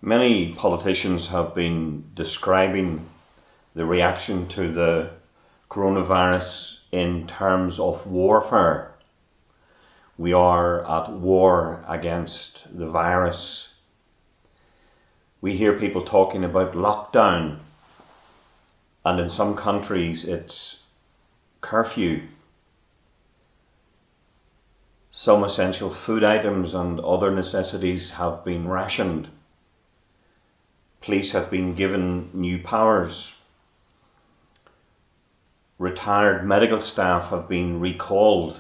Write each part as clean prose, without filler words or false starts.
Many politicians have been describing the reaction to the coronavirus in terms of warfare. We are at war against the virus. We hear people talking about lockdown, and in some countries it's curfew. Some essential food items and other necessities have been rationed. Police have been given new powers. Retired medical staff have been recalled.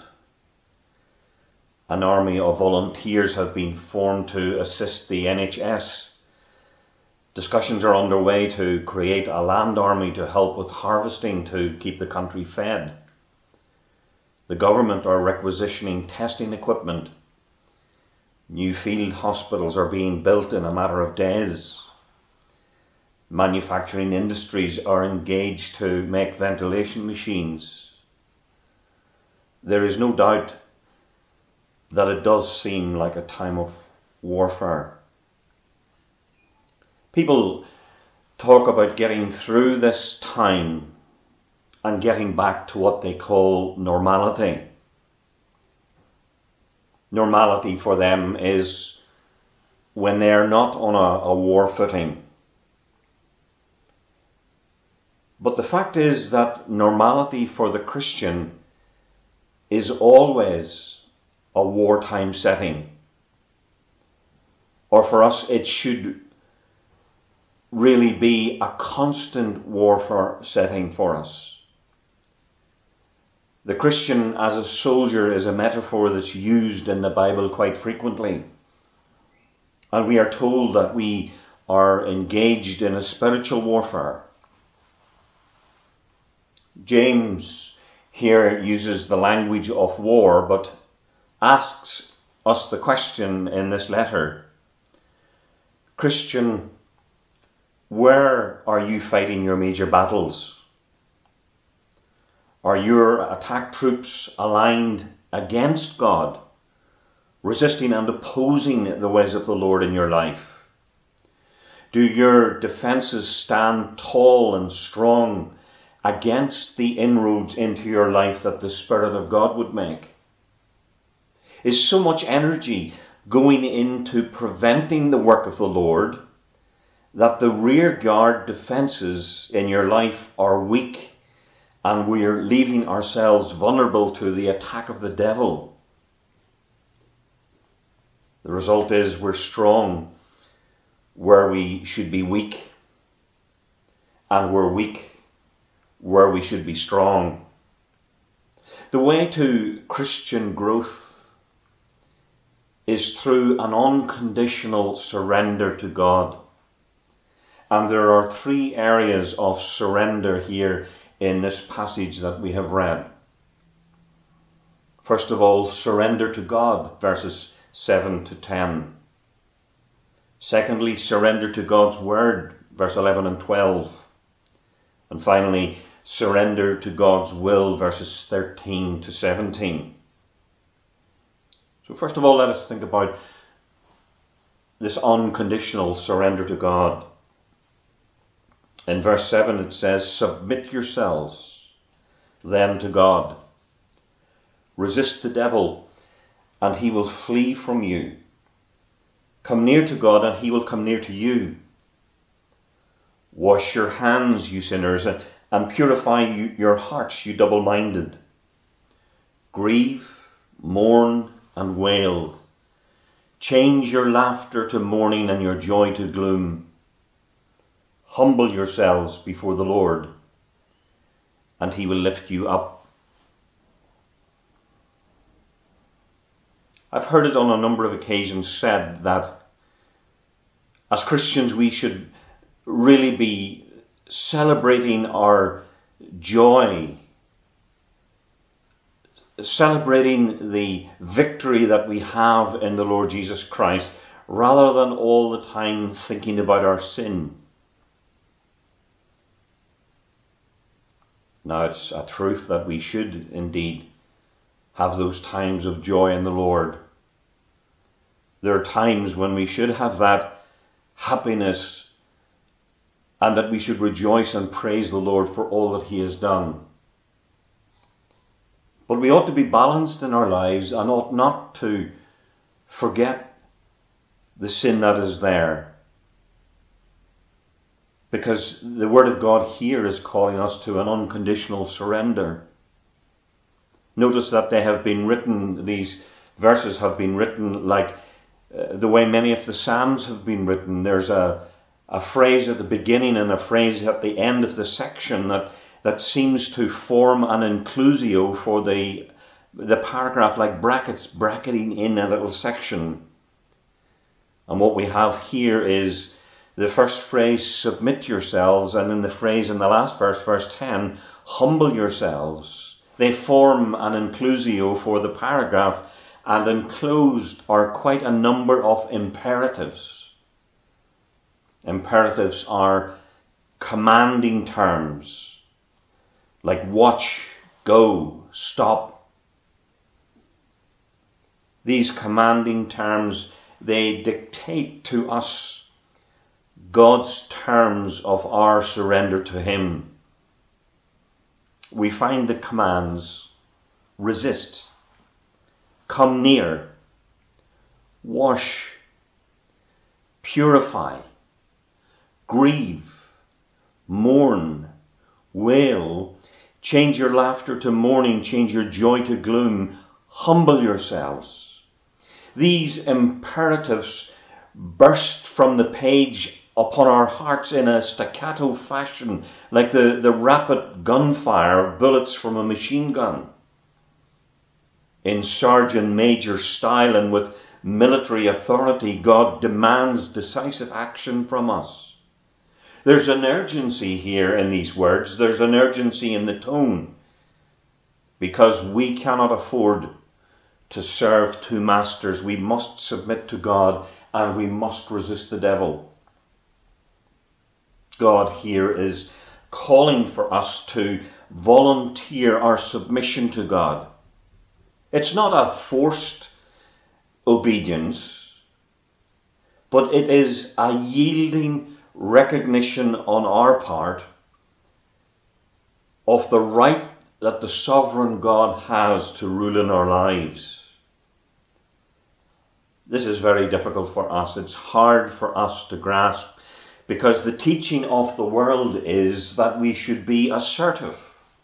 An army of volunteers have been formed to assist the NHS. Discussions are underway to create a land army to help with harvesting to keep the country fed. The government are requisitioning testing equipment. New field hospitals are being built in a matter of days. Manufacturing industries are engaged to make ventilation machines. There is no doubt that it does seem like a time of warfare. People talk about getting through this time and getting back to what they call normality. Normality for them is when they are not on a war footing. But the fact is that normality for the Christian is always a wartime setting. Or for us, it should really be a constant warfare setting for us. The Christian as a soldier is a metaphor that's used in the Bible quite frequently. And we are told that we are engaged in a spiritual warfare. James here uses the language of war, but asks us the question in this letter: Christian, where are you fighting your major battles? Are your attack troops aligned against God, resisting and opposing the ways of the Lord in your life? Do your defences stand tall and strong against the inroads into your life that the Spirit of God would make? Is so much energy going into preventing the work of the Lord that the rear guard defences in your life are weak, and we are leaving ourselves vulnerable to the attack of the devil? The result is we're strong where we should be weak, and we're weak where we should be strong. The way to Christian growth is through an unconditional surrender to God. And there are three areas of surrender here in this passage that we have read. First of all, surrender to God, verses 7 to 10. Secondly, surrender to God's word, verse 11 and 12. And finally, surrender to God's will, verses 13 to 17. So first of all, let us think about this unconditional surrender to God. In verse 7 it says, "Submit yourselves then to God. Resist the devil, and he will flee from you. Come near to God, and he will come near to you. Wash your hands, you sinners, and purify your hearts, you double-minded. Grieve, mourn, and wail. Change your laughter to mourning and your joy to gloom. Humble yourselves before the Lord, and he will lift you up." I've heard it on a number of occasions said that as Christians we should really be celebrating our joy, celebrating the victory that we have in the Lord Jesus Christ, rather than all the time thinking about our sin. Now, it's a truth that we should indeed have those times of joy in the Lord. There are times when we should have that happiness, and that we should rejoice and praise the Lord for all that he has done. But we ought to be balanced in our lives and ought not to forget the sin that is there. Because the Word of God here is calling us to an unconditional surrender. Notice that they have been written, these verses have been written like the way many of the Psalms have been written. There's a phrase at the beginning and a phrase at the end of the section that seems to form an inclusio for the paragraph, like brackets bracketing in a little section. And what we have here is the first phrase, submit yourselves, and in the phrase in the last verse, verse 10, humble yourselves. They form an inclusio for the paragraph, and enclosed are quite a number of imperatives. Imperatives are commanding terms, like watch, go, stop. These commanding terms, they dictate to us God's terms of our surrender to him. We find the commands: resist, come near, wash, purify, grieve, mourn, wail, change your laughter to mourning, change your joy to gloom, humble yourselves. These imperatives burst from the page upon our hearts in a staccato fashion, like the rapid gunfire of bullets from a machine gun. In sergeant major style and with military authority, God demands decisive action from us. There's an urgency here in these words. There's an urgency in the tone, because we cannot afford to serve two masters. We must submit to God and we must resist the devil. God here is calling for us to volunteer our submission to God. It's not a forced obedience, but it is a yielding recognition on our part of the right that the sovereign God has to rule in our lives. This is very difficult for us. It's hard for us to grasp, because the teaching of the world is that we should be assertive.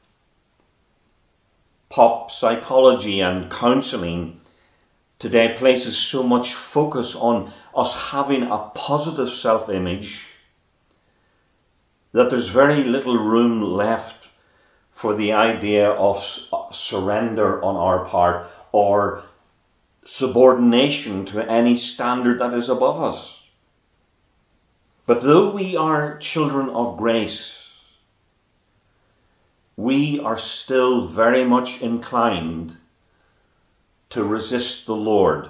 Pop psychology and counselling today places so much focus on us having a positive self-image that there's very little room left for the idea of surrender on our part or subordination to any standard that is above us. But though we are children of grace, we are still very much inclined to resist the Lord.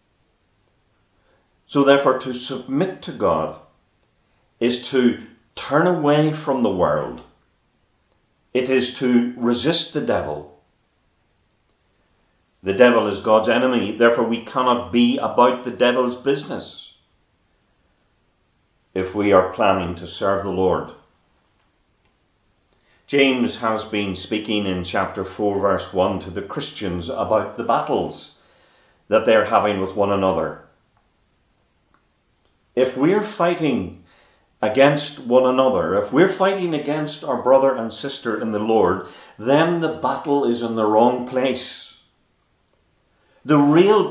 So therefore, to submit to God is to turn away from the world. It is to resist the devil. The devil is God's enemy. Therefore, we cannot be about the devil's business if we are planning to serve the Lord. James has been speaking in chapter 4 verse 1 to the Christians about the battles that they're having with one another. If we're fighting against one another, if we're fighting against our brother and sister in the Lord, then the battle is in the wrong place. The real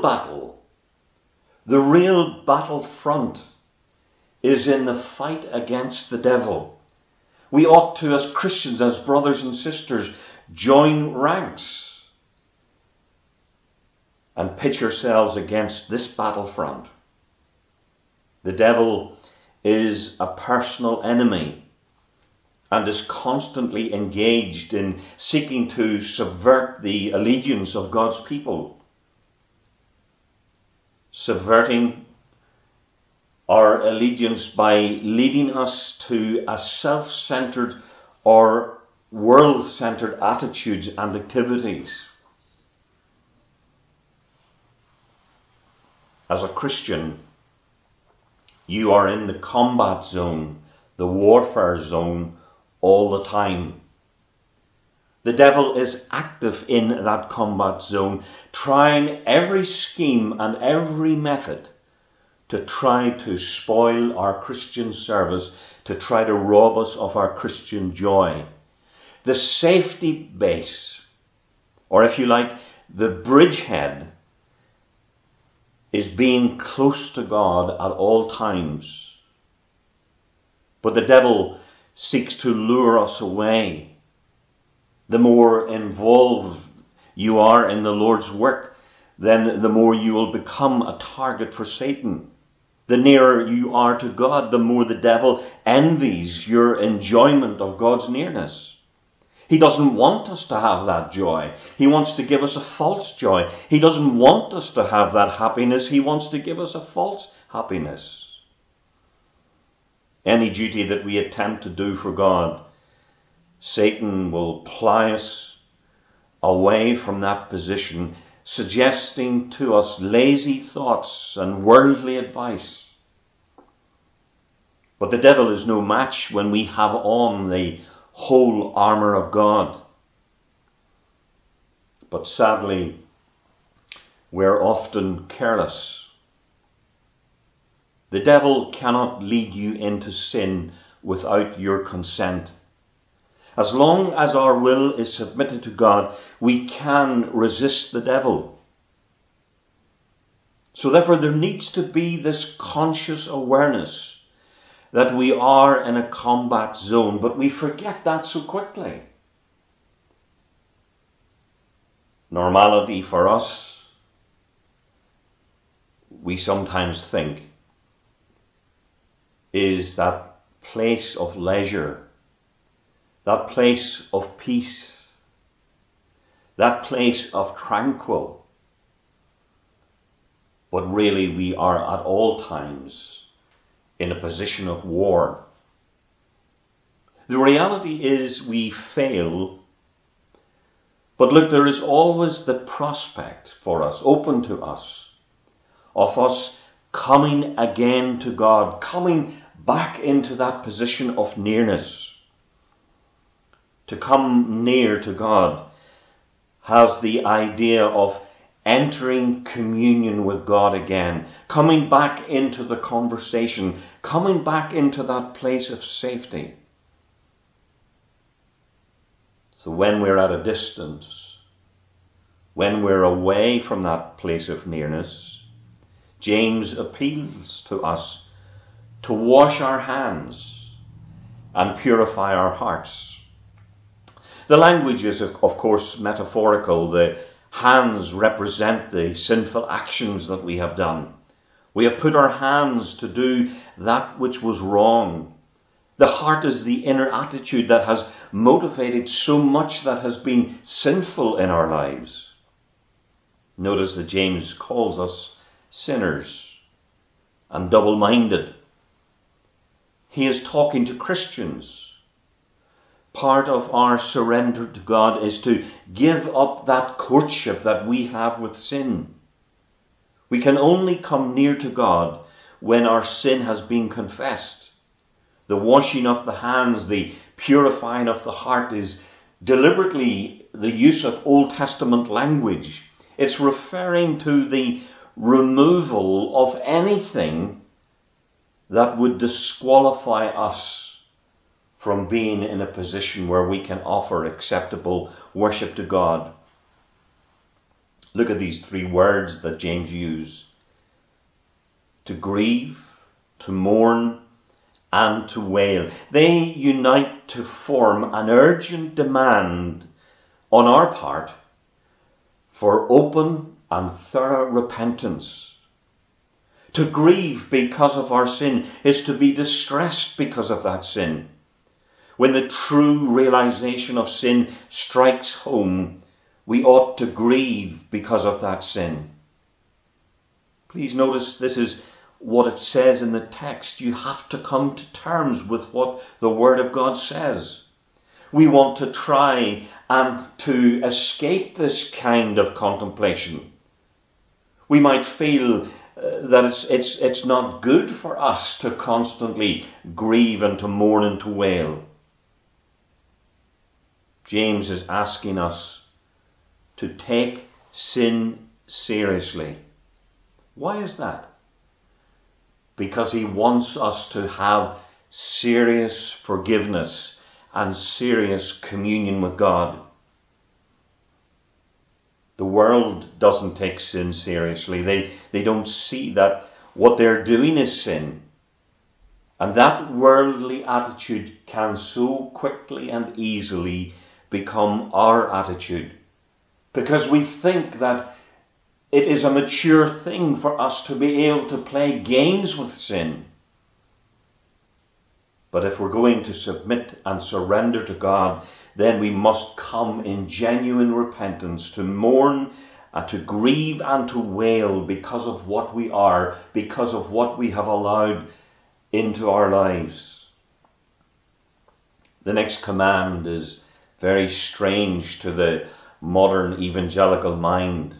battlefront is in the fight against the devil. We ought to, as Christians, as brothers and sisters, join ranks and pitch ourselves against this battlefront. The devil is a personal enemy and is constantly engaged in seeking to subvert the allegiance of God's people. Subverting our allegiance by leading us to a self-centered or world-centered attitudes and activities. As a Christian, You are in the combat zone, the warfare zone, all the time. The devil is active in that combat zone, trying every scheme and every method to try to spoil our Christian service, to try to rob us of our Christian joy. The safety base, or if you like, the bridgehead, is being close to God at all times. But the devil seeks to lure us away. The more involved you are in the Lord's work, then the more you will become a target for Satan. The nearer you are to God, the more the devil envies your enjoyment of God's nearness. He doesn't want us to have that joy. He wants to give us a false joy. He doesn't want us to have that happiness. He wants to give us a false happiness. Any duty that we attempt to do for God, Satan will ply us away from that position, suggesting to us lazy thoughts and worldly advice. But the devil is no match when we have on the whole armour of God. But sadly, we're often careless. The devil cannot lead you into sin without your consent. As long as our will is submitted to God, we can resist the devil. So therefore there needs to be this conscious awareness that we are in a combat zone, but we forget that so quickly. Normality for us, we sometimes think, is that place of leisure, that place of peace, that place of tranquil. But really we are at all times in a position of war. The reality is we fail, but look, there is always the prospect for us, open to us, of us coming again to God, coming back into that position of nearness. To come near to God has the idea of entering communion with God again, coming back into the conversation, coming back into that place of safety. So when we're at a distance, when we're away from that place of nearness, James appeals to us to wash our hands and purify our hearts. The language is, of course, metaphorical. The hands represent the sinful actions that we have done. We have put our hands to do that which was wrong. The heart is the inner attitude that has motivated so much that has been sinful in our lives. Notice that James calls us sinners and double-minded. He is talking to Christians. Part of our surrender to God is to give up that courtship that we have with sin. We can only come near to God when our sin has been confessed. The washing of the hands, the purifying of the heart is deliberately the use of Old Testament language. It's referring to the removal of anything that would disqualify us from being in a position where we can offer acceptable worship to God. Look at these three words that James used: to grieve, to mourn, and to wail. They unite to form an urgent demand on our part for open and thorough repentance. To grieve because of our sin is to be distressed because of that sin. When the true realization of sin strikes home, we ought to grieve because of that sin. Please notice this is what it says in the text. You have to come to terms with what the Word of God says. We want to try and to escape this kind of contemplation. We might feel that it's not good for us to constantly grieve and to mourn and to wail. James is asking us to take sin seriously. Why is that? Because he wants us to have serious forgiveness and serious communion with God. The world doesn't take sin seriously. They don't see that what they're doing is sin. And that worldly attitude can so quickly and easily become our attitude, because we think that it is a mature thing for us to be able to play games with sin. But if we're going to submit and surrender to God, then we must come in genuine repentance, to mourn and to grieve and to wail because of what we are, because of what we have allowed into our lives. The next command is very strange to the modern evangelical mind.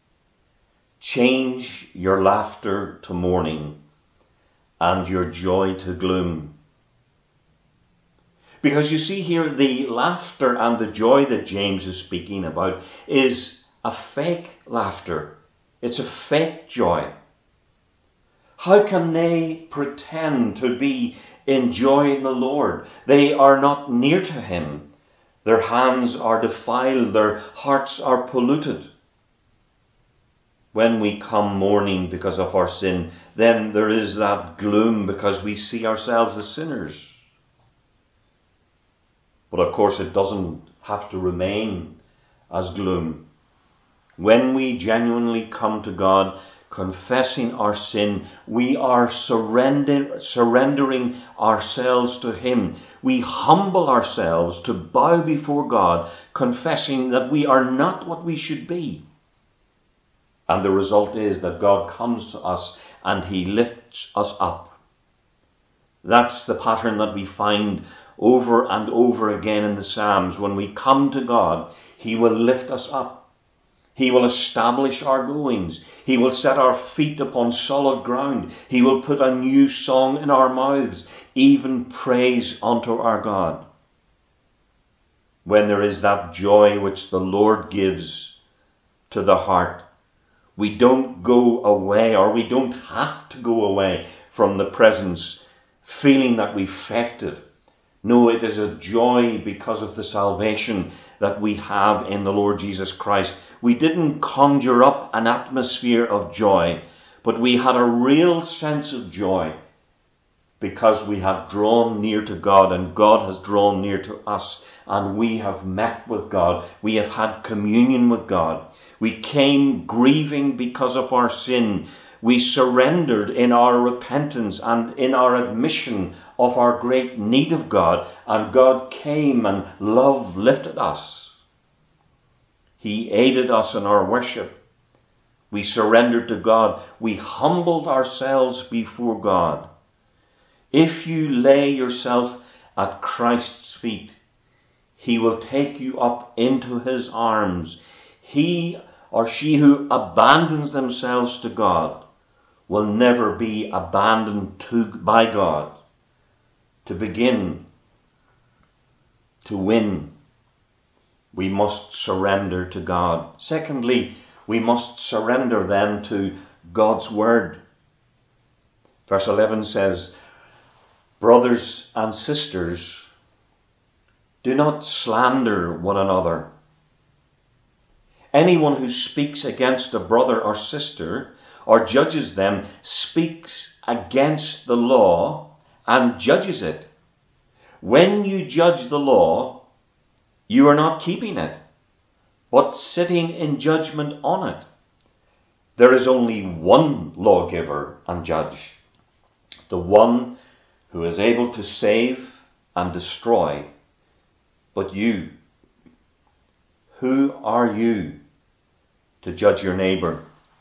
Change your laughter to mourning and your joy to gloom. Because you see here, the laughter and the joy that James is speaking about is a fake laughter. It's a fake joy. How can they pretend to be enjoying the Lord? They are not near to him. Their hands are defiled. Their hearts are polluted. When we come mourning because of our sin, then there is that gloom because we see ourselves as sinners. But of course it doesn't have to remain as gloom. When we genuinely come to God, confessing our sin, we are surrendering ourselves to him. We humble ourselves to bow before God, confessing that we are not what we should be. And the result is that God comes to us and he lifts us up. That's the pattern that we find over and over again in the Psalms. When we come to God, he will lift us up. He will establish our goings. He will set our feet upon solid ground. He will put a new song in our mouths, even praise unto our God. When there is that joy which the Lord gives to the heart, we don't go away, or we don't have to go away from the presence feeling that we've faked it. No, it is a joy because of the salvation that we have in the Lord Jesus Christ. We didn't conjure up an atmosphere of joy, but we had a real sense of joy because we have drawn near to God and God has drawn near to us, and we have met with God. We have had communion with God. We came grieving because of our sin. We surrendered in our repentance and in our admission of our great need of God, and God came and love lifted us. He aided us in our worship. We surrendered to God. We humbled ourselves before God. If you lay yourself at Christ's feet, he will take you up into his arms. He or she who abandons themselves to God will never be abandoned by God. To begin to win, we must surrender to God. Secondly, we must surrender then to God's word. Verse 11 says, "Brothers and sisters, do not slander one another. Anyone who speaks against a brother or sister or judges them speaks against the law and judges it. When you judge the law, you are not keeping it, but sitting in judgment on it. There is only one lawgiver and judge, the one who is able to save and destroy. But you, who are you to judge your neighbour?"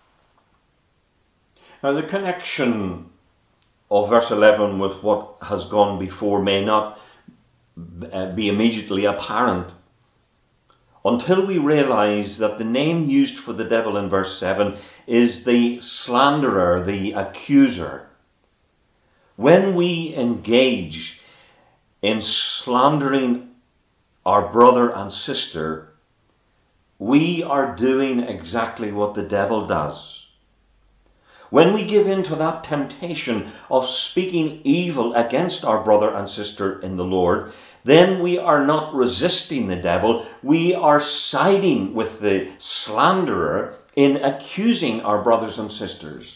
Now the connection of verse 11 with what has gone before may not be immediately apparent. until we realize that the name used for the devil in verse 7 is the slanderer, the accuser. When we engage in slandering our brother and sister, we are doing exactly what the devil does. When we give in to that temptation of speaking evil against our brother and sister in the Lord, then we are not resisting the devil. We are siding with the slanderer in accusing our brothers and sisters.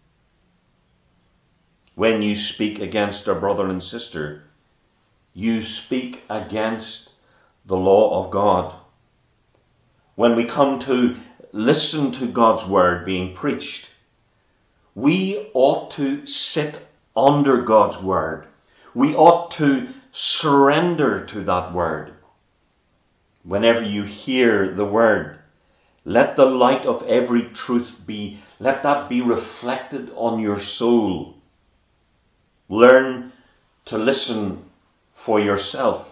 When you speak against a brother and sister, you speak against the law of God. When we come to listen to God's word being preached, we ought to sit under God's word. We ought to surrender to that word. Whenever you hear the word, let the light of every truth let that be reflected on your soul. Learn to listen for yourself.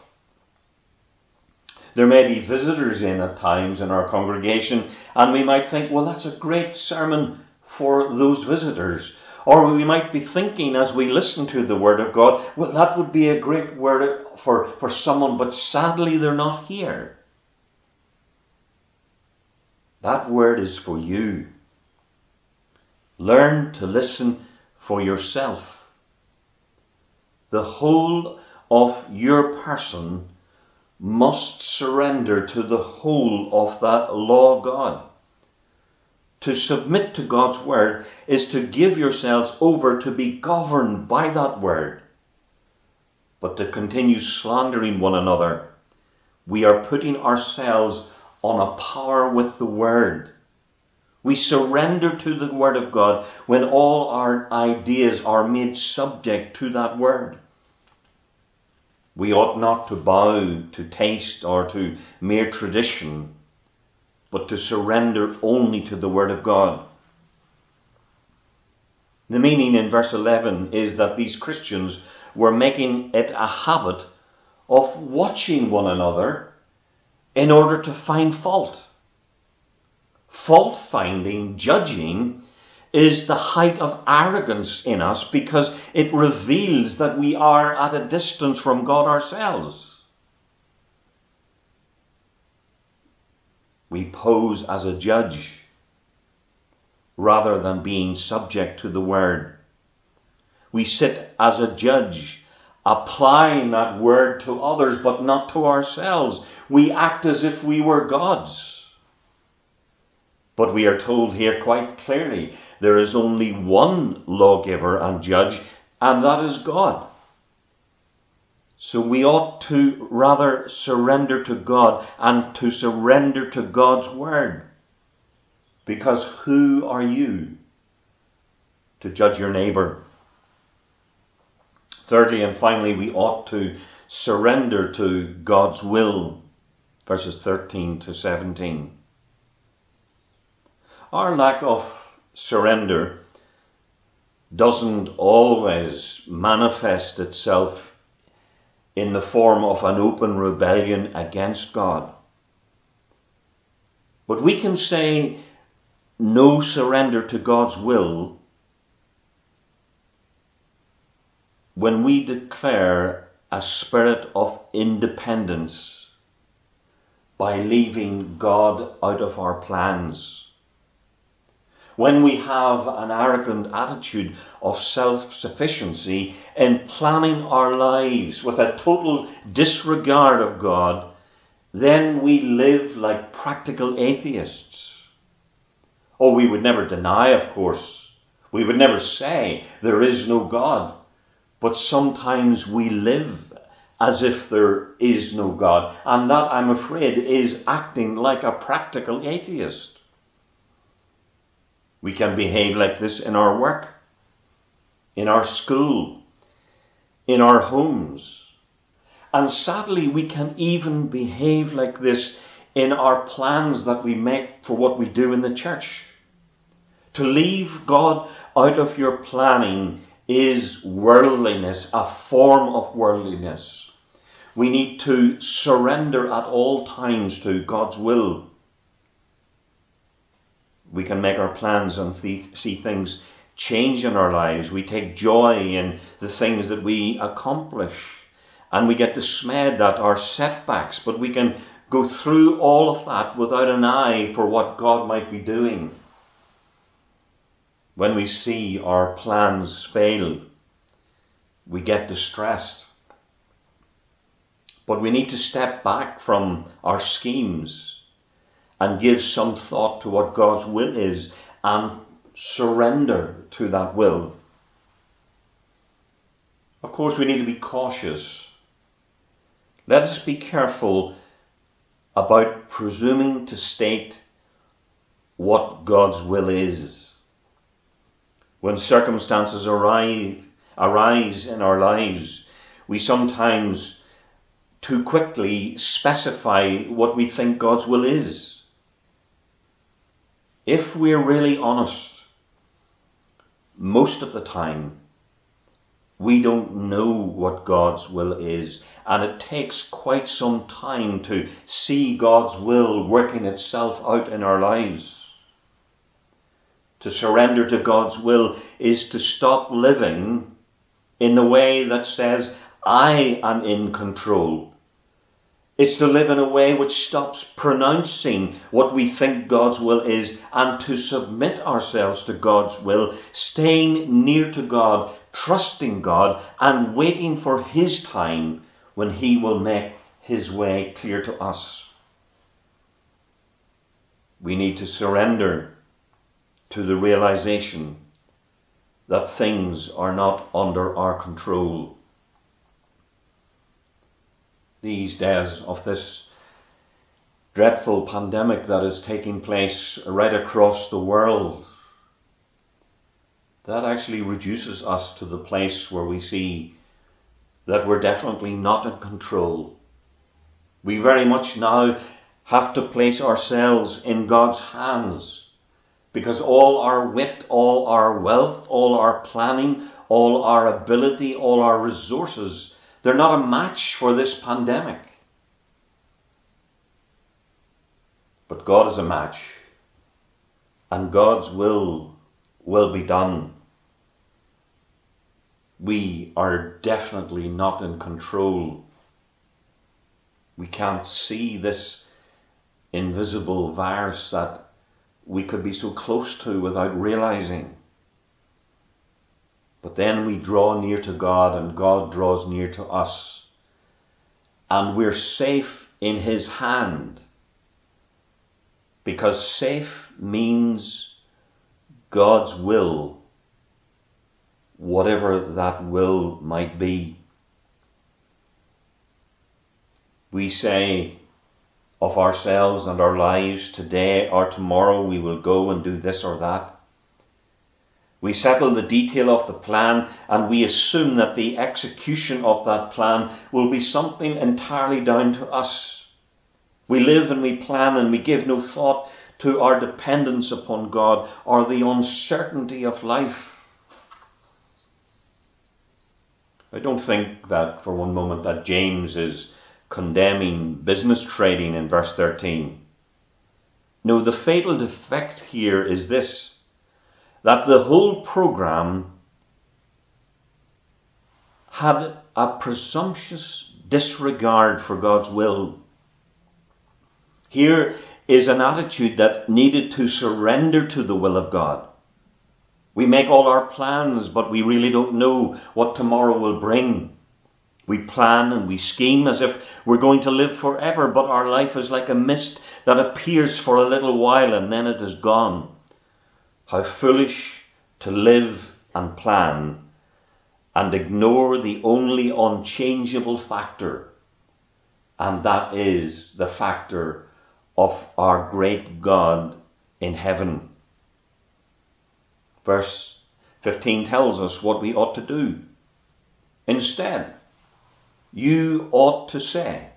There may be visitors in at times in our congregation, and we might think, well, that's a great sermon for those visitors. Or we might be thinking as we listen to the word of God, well, that would be a great word for someone, but sadly they're not here. That word is for you. Learn to listen for yourself. The whole of your person must surrender to the whole of that law of God. To submit to God's word is to give yourselves over to be governed by that word. But to continue slandering one another, we are putting ourselves on a par with the word. We surrender to the word of God when all our ideas are made subject to that word. We ought not to bow to taste or to mere tradition, but to surrender only to the word of God. The meaning in verse 11 is that these Christians were making it a habit of watching one another in order to find fault. Fault finding, judging, is the height of arrogance in us because it reveals that we are at a distance from God ourselves. We pose as a judge rather than being subject to the word. We sit as a judge, applying that word to others but not to ourselves. We act as if we were gods. But we are told here quite clearly there is only one lawgiver and judge, and that is God. So we ought to rather surrender to God and to surrender to God's word. Because who are you to judge your neighbour? Thirdly and finally, we ought to surrender to God's will. Verses 13 to 17. Our lack of surrender doesn't always manifest itself in the form of an open rebellion against God. But we can say no surrender to God's will when we declare a spirit of independence by leaving God out of our plans. When we have an arrogant attitude of self-sufficiency in planning our lives with a total disregard of God, then we live like practical atheists. Oh, we would never deny, of course. We would never say there is no God. But sometimes we live as if there is no God. And that, I'm afraid, is acting like a practical atheist. We can behave like this in our work, in our school, in our homes. And sadly, we can even behave like this in our plans that we make for what we do in the church. To leave God out of your planning is worldliness, a form of worldliness. We need to surrender at all times to God's will. We can make our plans and see things change in our lives. We take joy in the things that we accomplish. And we get dismayed at our setbacks. But we can go through all of that without an eye for what God might be doing. When we see our plans fail, we get distressed. But we need to step back from our schemes and give some thought to what God's will is and surrender to that will. Of course, we need to be cautious. Let us be careful about presuming to state what God's will is. When circumstances arise in our lives, we sometimes too quickly specify what we think God's will is. If we're really honest, most of the time, we don't know what God's will is, and it takes quite some time to see God's will working itself out in our lives. To surrender to God's will is to stop living in the way that says, I am in control. It's to live in a way which stops pronouncing what we think God's will is and to submit ourselves to God's will, staying near to God, trusting God and waiting for His time when He will make His way clear to us. We need to surrender to the realization that things are not under our control. These days of this dreadful pandemic that is taking place right across the world, that actually reduces us to the place where we see that we're definitely not in control. We very much now have to place ourselves in God's hands, because all our wit, all our wealth, all our planning, all our ability, all our resources, they're not a match for this pandemic. But God is a match, and God's will be done. We are definitely not in control. We can't see this invisible virus that we could be so close to without realizing. But then we draw near to God and God draws near to us. And we're safe in His hand. Because safe means God's will, whatever that will might be. We say of ourselves and our lives, today or tomorrow we will go and do this or that. We settle the detail of the plan and we assume that the execution of that plan will be something entirely down to us. We live and we plan and we give no thought to our dependence upon God or the uncertainty of life. I don't think that for one moment that James is condemning business trading in verse 13. No, the fatal defect here is this, that the whole program had a presumptuous disregard for God's will. Here is an attitude that needed to surrender to the will of God. We make all our plans, but we really don't know what tomorrow will bring. We plan and we scheme as if we're going to live forever, but our life is like a mist that appears for a little while and then it is gone. How foolish to live and plan and ignore the only unchangeable factor, and that is the factor of our great God in heaven. Verse 15 tells us what we ought to do. Instead, you ought to say,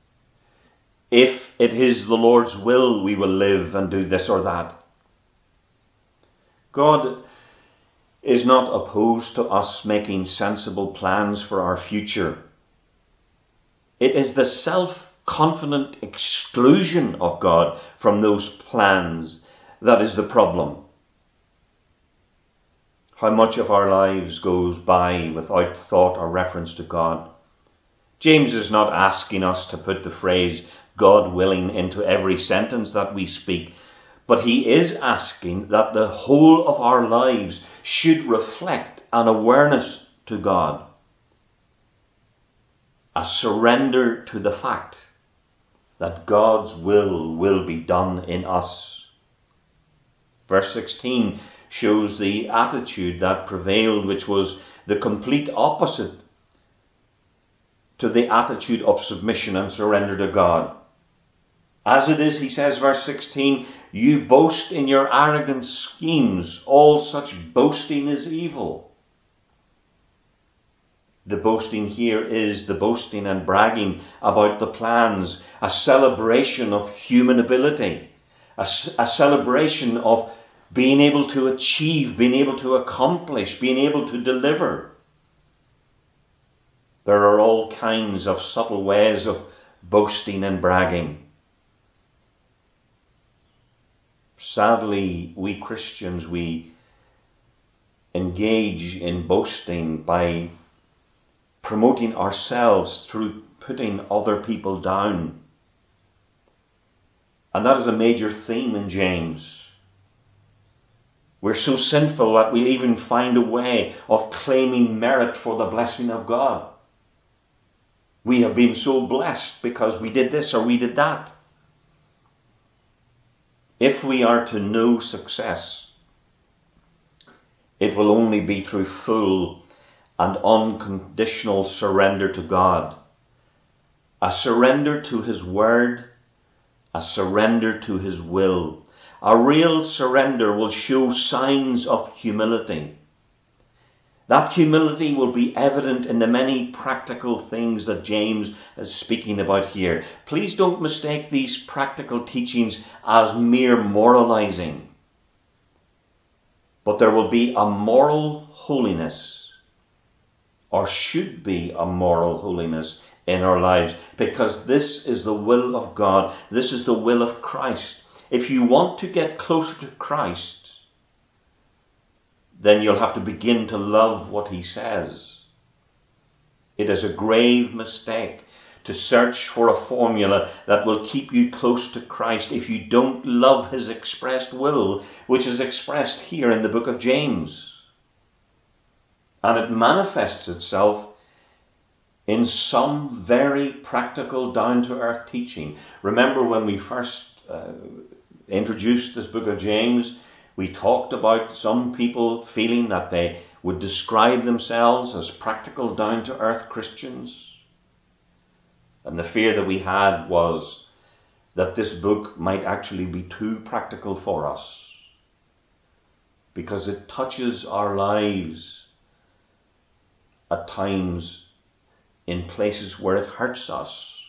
if it is the Lord's will, we will live and do this or that. God is not opposed to us making sensible plans for our future. It is the self-confident exclusion of God from those plans that is the problem. How much of our lives goes by without thought or reference to God? James is not asking us to put the phrase God willing into every sentence that we speak, but he is asking that the whole of our lives should reflect an awareness to God, a surrender to the fact that God's will be done in us. Verse 16 shows the attitude that prevailed, which was the complete opposite to the attitude of submission and surrender to God. As it is, he says, verse 16, you boast in your arrogant schemes. All such boasting is evil. The boasting here is the boasting and bragging about the plans, a celebration of human ability, a celebration of being able to achieve, being able to accomplish, being able to deliver. There are all kinds of subtle ways of boasting and bragging. Sadly, we Christians, we engage in boasting by promoting ourselves through putting other people down. And that is a major theme in James. We're so sinful that we'll even find a way of claiming merit for the blessing of God. We have been so blessed because we did this or we did that. If we are to know success, it will only be through full and unconditional surrender to God. A surrender to his word, a surrender to his will. A real surrender will show signs of humility. That humility will be evident in the many practical things that James is speaking about here. Please don't mistake these practical teachings as mere moralizing. But there will be a moral holiness, or should be a moral holiness in our lives, because this is the will of God. This is the will of Christ. If you want to get closer to Christ, then you'll have to begin to love what he says. It is a grave mistake to search for a formula that will keep you close to Christ if you don't love his expressed will, which is expressed here in the book of James. And it manifests itself in some very practical, down-to-earth teaching. Remember when we first introduced this book of James, we talked about some people feeling that they would describe themselves as practical, down-to-earth Christians. And the fear that we had was that this book might actually be too practical for us, because it touches our lives at times in places where it hurts us.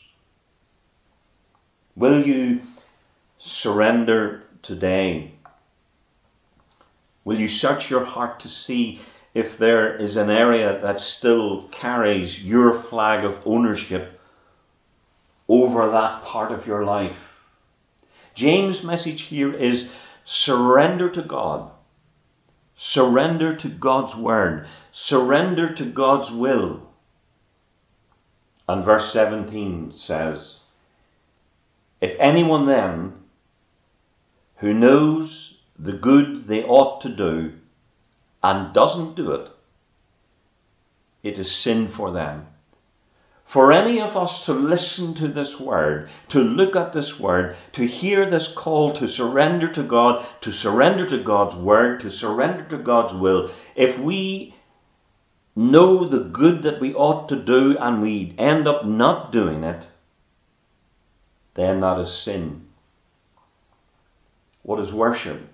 Will you surrender today? Will you search your heart to see if there is an area that still carries your flag of ownership over that part of your life? James' message here is surrender to God. Surrender to God's word. Surrender to God's will. And verse 17 says, if anyone then who knows the good they ought to do and doesn't do it, it is sin for them. For any of us to listen to this word, to look at this word, to hear this call to surrender to God, to surrender to God's word, to surrender to God's will, if we know the good that we ought to do and we end up not doing it, then that is sin. What is worship?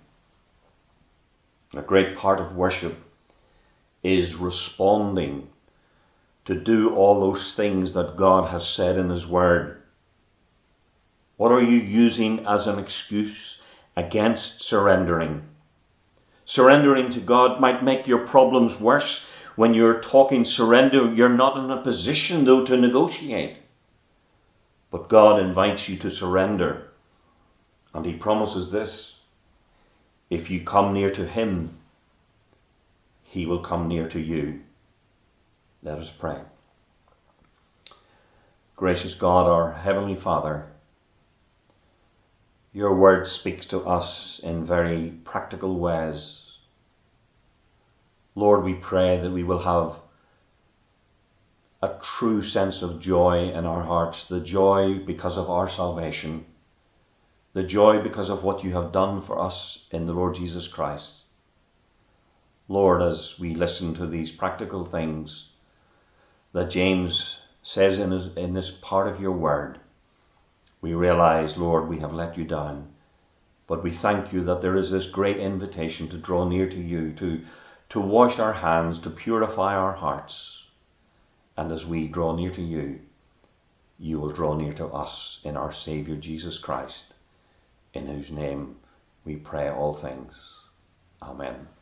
A great part of worship is responding to do all those things that God has said in his word. What are you using as an excuse against surrendering? Surrendering to God might make your problems worse. When you're talking surrender, you're not in a position though to negotiate. But God invites you to surrender, and he promises this: if you come near to him, he will come near to you. Let us pray. Gracious God, our Heavenly Father, your word speaks to us in very practical ways. Lord, we pray that we will have a true sense of joy in our hearts, the joy because of our salvation, the joy because of what you have done for us in the Lord Jesus Christ. Lord, as we listen to these practical things that James says in this part of your word, we realize, Lord, we have let you down. But we thank you that there is this great invitation to draw near to you, to wash our hands, to purify our hearts. And as we draw near to you, you will draw near to us in our Saviour Jesus Christ, in whose name we pray all things. Amen.